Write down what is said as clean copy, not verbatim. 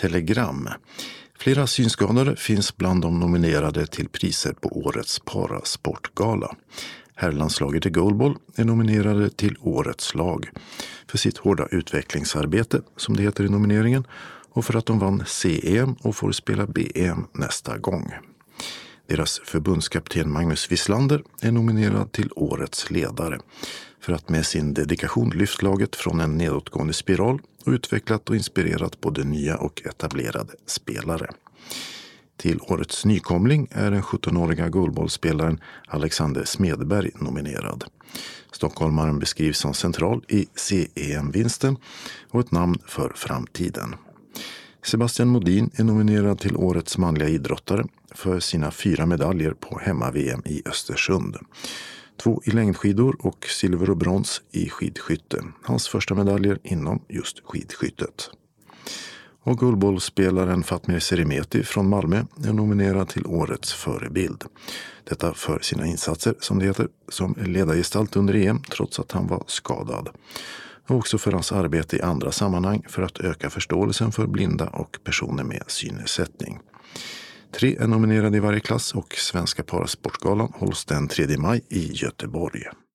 telegram. Flera synskadade finns bland de nominerade till priser på årets parasportgala. Herrlandslaget i goalball är nominerade till årets lag för sitt hårda utvecklingsarbete, som det heter i nomineringen, och för att de vann CEM och får spela BM nästa gång. Deras förbundskapten Magnus Wislander är nominerad till årets ledare för att med sin dedikation lyft laget från en nedåtgående spiral och utvecklat och inspirerat både nya och etablerade spelare. Till årets nykomling är den 17-åriga goalballspelaren Alexander Smedberg nominerad. Stockholmaren beskrivs som central i CEM-vinsten och ett namn för framtiden. Sebastian Modin är nominerad till årets manliga idrottare för sina 4 medaljer på hemma-VM i Östersund. 2 i längdskidor och silver och brons i skidskytte. Hans första medaljer inom just skidskyttet. Och goalballspelaren Fatmir Serimeti från Malmö är nominerad till årets förebild. Detta för sina insatser, som det heter, som ledargestalt under EM trots att han var skadad. Och också för hans arbete i andra sammanhang för att öka förståelsen för blinda och personer med synnedsättning. 3 är nominerade i varje klass och Svenska Parasportgalan hålls den 3 maj i Göteborg.